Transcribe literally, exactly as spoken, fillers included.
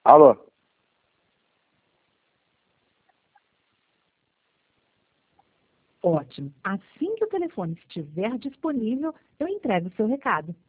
Alô? Ótimo. Assim que o telefone estiver disponível, eu entrego o seu recado.